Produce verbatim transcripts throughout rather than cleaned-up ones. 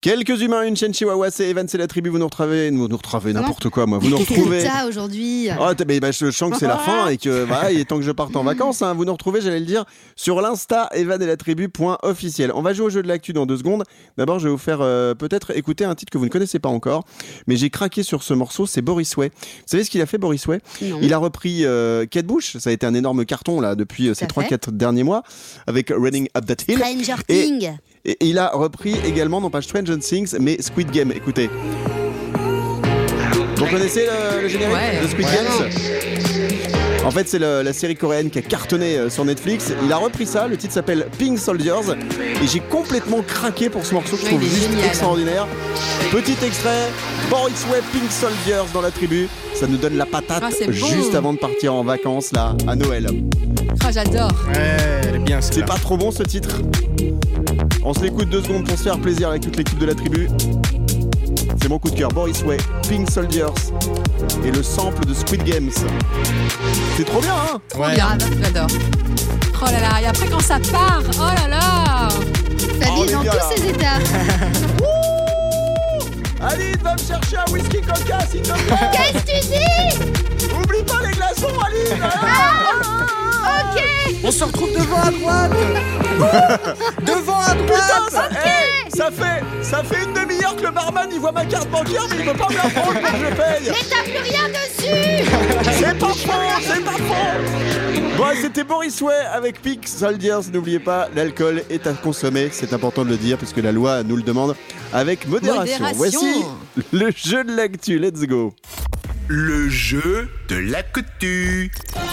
Quelques humains, une chaîne chihuahua, c'est Evan, c'est la tribu, vous nous retrouvez, nous nous retrouvez n'importe quoi moi, vous nous retrouvez. ça aujourd'hui. Oh, mais bah, je sens que c'est la fin et que bah, il est temps que je parte en vacances. Hein. Vous nous retrouvez, j'allais le dire, sur l'Insta Evan et la tribu point officiel. On va jouer au jeu de l'actu dans deux secondes. D'abord, je vais vous faire euh, peut-être écouter un titre que vous ne connaissez pas encore, mais j'ai craqué sur ce morceau, c'est Boris Way. Vous savez ce qu'il a fait, Boris Way ? Non. Il a repris euh, Kate Bush, ça a été un énorme carton là depuis euh, ces trois quatre derniers mois avec Running Up That Hill. Stranger et, Things. et, et il a repris également, non pas Stranger Things, mais Squid Game. Écoutez. Vous connaissez le, le générique ouais, de Squid ouais, Games ? En fait, c'est le, la série coréenne qui a cartonné euh, sur Netflix. Il a repris ça, le titre s'appelle Pink Soldiers. Et j'ai complètement craqué pour ce morceau que je Oui, trouve il est juste génial. extraordinaire. Petit extrait, Boris Way, Pink Soldiers dans la tribu. Ça nous donne la patate Ah, c'est bon. juste avant de partir en vacances, là, à Noël. Ah, j'adore. Ouais, elle est bien C'est celle-là. pas trop bon ce titre. On se l'écoute deux secondes pour se faire plaisir avec toute l'équipe de la tribu. C'est mon coup de cœur, Boris Way, Pink Soldiers et le sample de Squid Games. C'est trop bien, hein ? Trop Ouais. bien, j'adore. Oh là là, et après quand ça part, oh là là. Ça Oh, vit les dans gars, tous là. ses états. Aline, va me chercher un whisky coca, s'il te plaît. Qu'est-ce que tu dis? Oublie pas les glaçons, Aline. Ok. On se retrouve devant à droite. Devant à Putain, droite. ça, hey, ça fait, ça fait une demi-heure que le barman il voit ma carte bancaire, mais il veut pas me la prendre pour que je paye. Mais t'as plus rien dessus. C'est pas faux, c'est pas faux. Bon, c'était Boris Way avec Pink Soldiers. N'oubliez pas, l'alcool est à consommer. C'est important de le dire puisque la loi nous le demande avec modération. Modération. Voici le jeu de l'actu. Let's go. Le jeu de l'actu.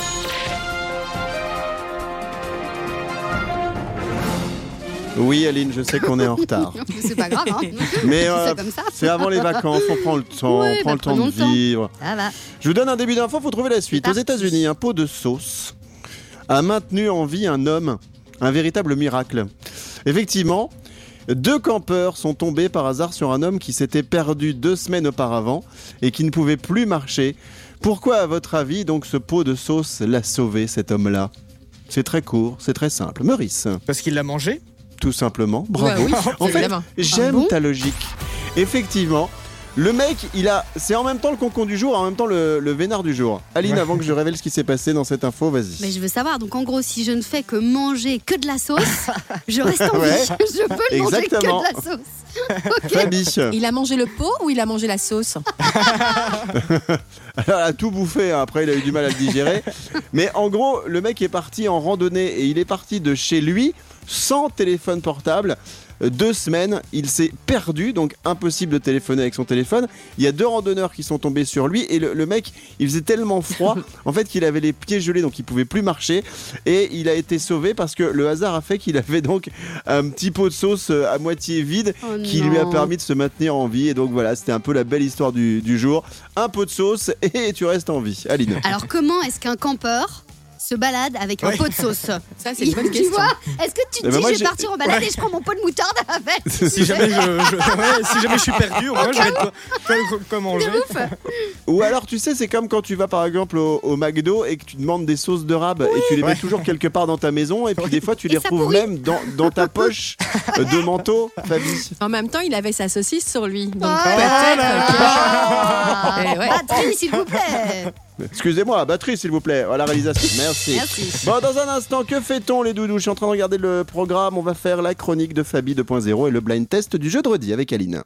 Oui, Aline, je sais qu'on est en retard. C'est pas grave, hein. Mais euh, C'est comme ça. c'est avant les vacances, on prend le temps, Ouais, on prend bah, le temps prenons de le temps. vivre. Ça va. Je vous donne un début d'info, faut trouver la suite. C'est Aux parti. États-Unis, un pot de sauce a maintenu en vie un homme, un véritable miracle. Effectivement, deux campeurs sont tombés par hasard sur un homme qui s'était perdu deux semaines auparavant et qui ne pouvait plus marcher. Pourquoi, à votre avis, donc ce pot de sauce l'a sauvé, cet homme-là ? C'est très court, c'est très simple. Maurice, Parce qu'il l'a mangé. tout simplement. Bravo. Ouais, oui, En fait, évidemment. j'aime Ah bon ta logique. Effectivement, le mec, il a, c'est en même temps le concon du jour, en même temps le, le vénard du jour. Aline, Ouais. avant que je révèle ce qui s'est passé dans cette info, vas-y. Mais je veux savoir, donc en gros, si je ne fais que manger que de la sauce, je reste en Ouais. vie. Je peux ne manger que Exactement. de la sauce. Ok. Fabi, Il a mangé le pot ou il a mangé la sauce? elle a tout bouffé, hein. Après il a eu du mal à le digérer. Mais en gros, le mec est parti en randonnée et il est parti de chez lui sans téléphone portable. Deux semaines, il s'est perdu, donc impossible de téléphoner avec son téléphone. Il y a deux randonneurs qui sont tombés sur lui et le, le mec, il faisait tellement froid en fait qu'il avait les pieds gelés, donc il pouvait plus marcher. Et il a été sauvé parce que le hasard a fait qu'il avait donc un petit pot de sauce euh, à moitié vide Oh qui lui a non. permis de se maintenir en vie. Et donc voilà, c'était un peu la belle histoire du, du jour. Un pot de sauce et tu restes en vie. Aline. Alors comment est-ce qu'un campeur se balade avec un Ouais. pot de sauce? Ça, c'est une bonne Tu question. vois? Est-ce que tu te Eh ben dis moi, je vais j'ai- partir en balade et je prends mon pot de moutarde avec? Si jamais je, je- ouais, si jamais je suis perdu, au moins j'aurais de quoi, quoi- quoi manger. Ou alors, tu sais, c'est comme quand tu vas par exemple au, au McDo et que tu demandes des sauces de rab et tu les mets Ouais. toujours quelque part dans ta maison et puis des fois tu les Et ça retrouves pourrit. même dans, dans ta poche euh, de manteau, Fabi. En même temps, il avait sa saucisse sur lui. Donc Oh peut-être là que- là. Eh ouais. Batterie, s'il vous plaît. Excusez-moi, batterie s'il vous plaît. À la réalisation, merci. Merci. Bon, dans un instant, que fait-on les doudous? Je suis en train de regarder le programme. On va faire la chronique de Fabi deux point zéro et le blind test du jeu de redis avec Aline.